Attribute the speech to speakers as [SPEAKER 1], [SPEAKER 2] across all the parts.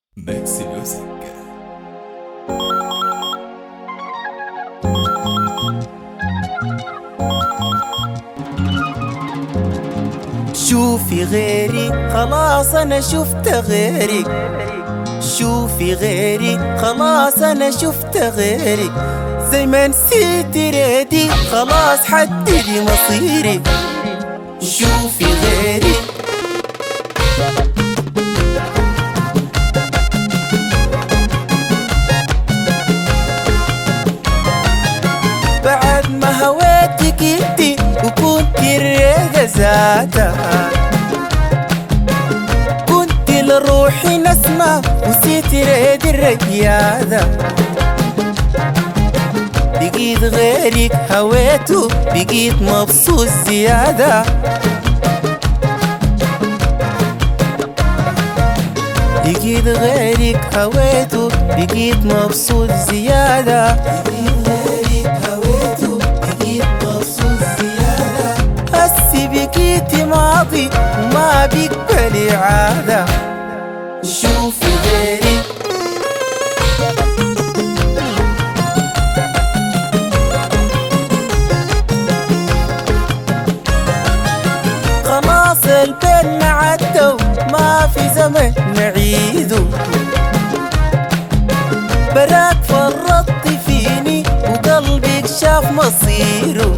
[SPEAKER 1] ميكس ميوزك.
[SPEAKER 2] شوفي غيري خلاص انا شفت غيري، شوفي غيري خلاص انا شفت غيري، زي ما نسيت ريدي خلاص حددي مصيري. شوفي غيري بعد ما هويتك انتي وكنت الريدة ذاتها، كنت لروحي نسمة وسيت ريد الرياضة، بقيت غيرك هويته بقيت مبسوط زيادة، بقيت غيرك هويته بقيت مبسوط زيادة، بقيت غيرك هويته بقيت مبسوط زيادة، هسي بقيت ماضي وما بيقبل عادة. شوفي غيري خلاص البين عدى وما في زمن نعيده، براك فرطت فيني وقلبك شاف مصيره،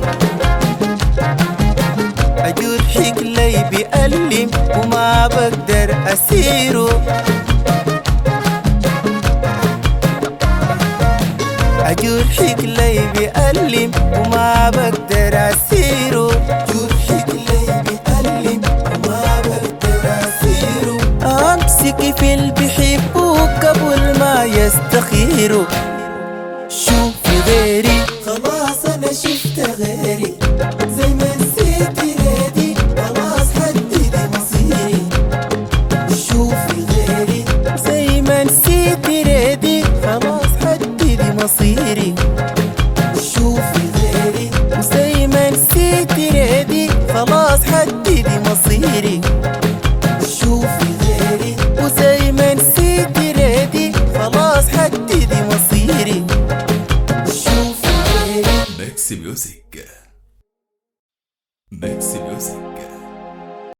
[SPEAKER 2] أجرحك لي بألم وما بقدر أسيره، أجرحك لي بألم وما بقدر أسيره، جرحك لي بألم وما بقدر أسيره، أمسك في اللي بيحبوك قبل ما يستخيروا. شوفي غيري خلاص أنا شفت غيري،